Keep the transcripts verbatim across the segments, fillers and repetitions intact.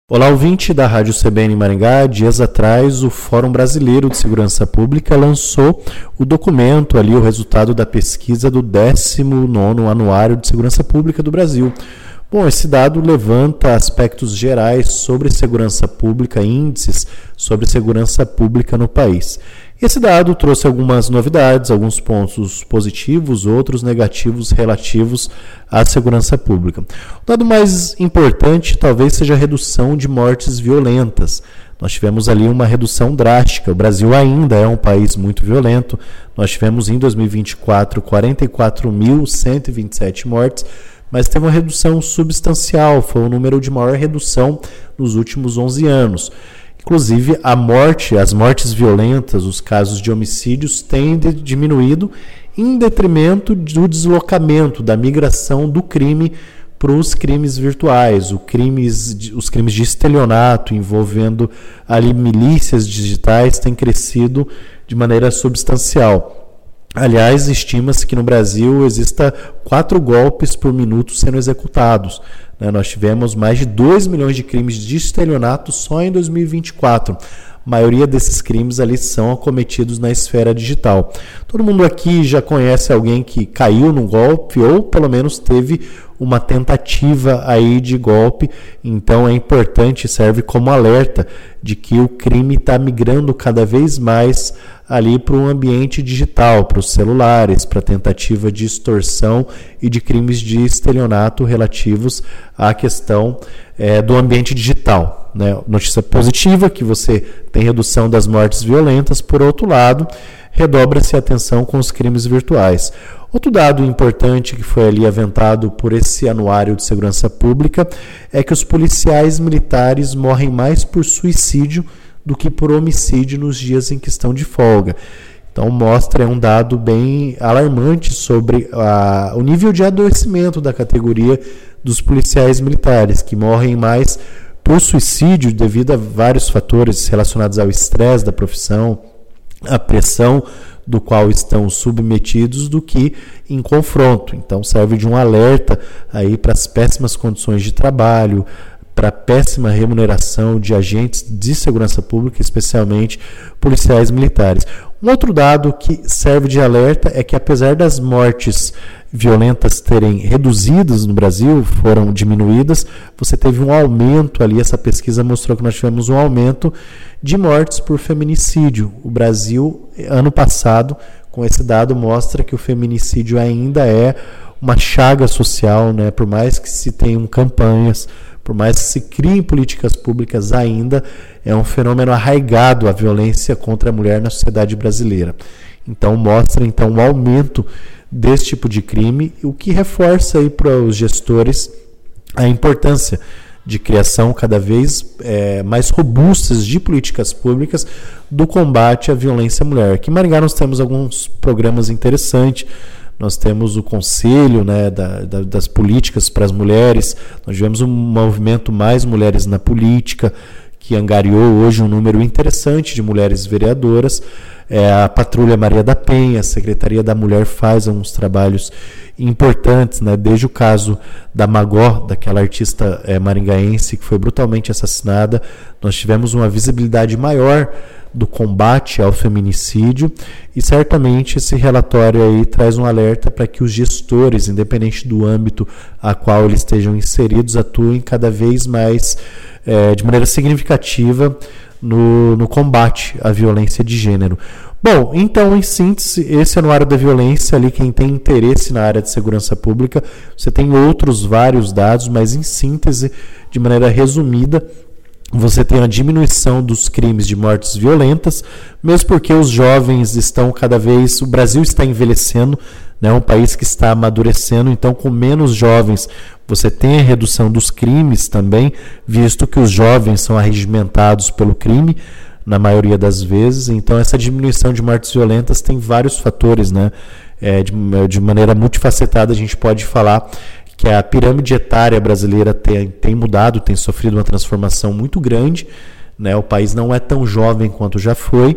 Olá, ouvinte da Rádio C B N Maringá. Dias atrás, o Fórum Brasileiro de Segurança Pública lançou o documento ali, o resultado da pesquisa do décimo nono Anuário de Segurança Pública do Brasil. Bom, esse dado levanta aspectos gerais sobre segurança pública, índices sobre segurança pública no país. Esse dado trouxe algumas novidades, alguns pontos positivos, outros negativos relativos à segurança pública. O dado mais importante talvez seja a redução de mortes violentas. Nós tivemos ali uma redução drástica. O Brasil ainda é um país muito violento. Nós tivemos em dois mil e vinte e quatro quarenta e quatro mil cento e vinte e sete mortes, mas teve uma redução substancial, foi o número de maior redução nos últimos onze anos. Inclusive, a morte, as mortes violentas, os casos de homicídios têm diminuído em detrimento do deslocamento, da migração do crime para os crimes virtuais, o crimes, os crimes de estelionato envolvendo ali milícias digitais têm crescido de maneira substancial. Aliás, estima-se que no Brasil exista quatro golpes por minuto sendo executados. Né? Nós tivemos mais de dois milhões de crimes de estelionato só em dois mil e vinte e quatro. A maioria desses crimes ali são cometidos na esfera digital. Todo mundo aqui já conhece alguém que caiu num golpe ou pelo menos teve uma tentativa aí de golpe, então é importante, serve como alerta de que o crime está migrando cada vez mais ali para o ambiente digital, para os celulares, para tentativa de extorsão e de crimes de estelionato relativos à questão é, do ambiente digital. Né? Notícia positiva, que você tem redução das mortes violentas, por outro lado, redobra-se a atenção com os crimes virtuais. Outro dado importante que foi ali aventado por esse anuário de segurança pública é que os policiais militares morrem mais por suicídio do que por homicídio nos dias em que estão de folga. Então mostra é um dado bem alarmante sobre a, o nível de adoecimento da categoria dos policiais militares, que morrem mais por suicídio devido a vários fatores relacionados ao estresse da profissão, à pressão do qual estão submetidos, do que em confronto. Então serve de um alerta aí para as péssimas condições de trabalho, para a péssima remuneração de agentes de segurança pública, especialmente policiais militares. Um outro dado que serve de alerta é que, apesar das mortes violentas terem reduzidas no Brasil, foram diminuídas, você teve um aumento ali, essa pesquisa mostrou que nós tivemos um aumento de mortes por feminicídio. O Brasil, ano passado, com esse dado, mostra que o feminicídio ainda é uma chaga social, né? Por mais que se tenham campanhas, por mais que se criem políticas públicas, ainda é um fenômeno arraigado a violência contra a mulher na sociedade brasileira. Então mostra então um aumento desse tipo de crime, o que reforça aí para os gestores a importância de criação cada vez é, mais robustas de políticas públicas do combate à violência à mulher. Aqui em Maringá nós temos alguns programas interessantes. Nós temos o Conselho, né, da, da, das Políticas para as Mulheres. Nós tivemos um movimento Mais Mulheres na Política, que angariou hoje um número interessante de mulheres vereadoras. É, a Patrulha Maria da Penha, a Secretaria da Mulher faz uns trabalhos importantes, né, desde o caso da Magó, daquela artista é, maringaense que foi brutalmente assassinada. Nós tivemos uma visibilidade maior do combate ao feminicídio e certamente esse relatório aí traz um alerta para que os gestores, independente do âmbito a qual eles estejam inseridos, atuem cada vez mais é, de maneira significativa no, no combate à violência de gênero. Bom, então, em síntese, esse anuário da violência, ali quem tem interesse na área de segurança pública, você tem outros vários dados, mas em síntese, de maneira resumida, você tem a diminuição dos crimes de mortes violentas, mesmo porque os jovens estão cada vez... O Brasil está envelhecendo, né, um país que está amadurecendo, então com menos jovens você tem a redução dos crimes também, visto que os jovens são arregimentados pelo crime, na maioria das vezes. Então essa diminuição de mortes violentas tem vários fatores, né? É, de, de maneira multifacetada a gente pode falar que a pirâmide etária brasileira tem, tem mudado, tem sofrido uma transformação muito grande, né? O país não é tão jovem quanto já foi,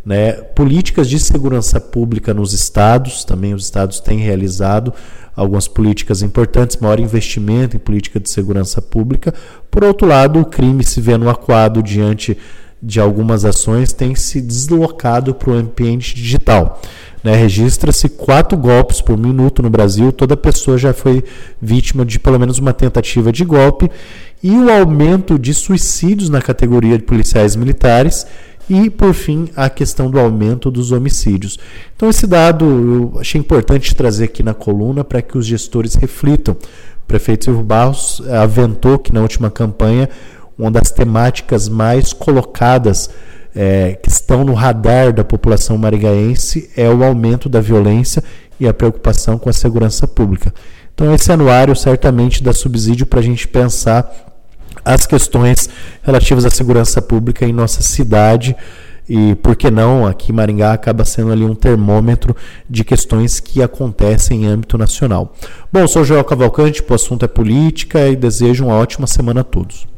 né? Políticas de segurança pública nos estados, também os estados têm realizado algumas políticas importantes, maior investimento em política de segurança pública. Por outro lado, o crime, se vendo acuado diante de algumas ações, tem se deslocado para o ambiente digital. Né? Registra-se quatro golpes por minuto no Brasil, toda pessoa já foi vítima de pelo menos uma tentativa de golpe, e o aumento de suicídios na categoria de policiais militares, e, por fim, a questão do aumento dos homicídios. Então, esse dado eu achei importante trazer aqui na coluna para que os gestores reflitam. O prefeito Silvio Barros aventou que na última campanha uma das temáticas mais colocadas, é, que estão no radar da população maringaense, é o aumento da violência e a preocupação com a segurança pública. Então, esse anuário certamente dá subsídio para a gente pensar as questões relativas à segurança pública em nossa cidade e, por que não, aqui Maringá acaba sendo ali um termômetro de questões que acontecem em âmbito nacional. Bom, sou Joel Cavalcante, o assunto é política e desejo uma ótima semana a todos.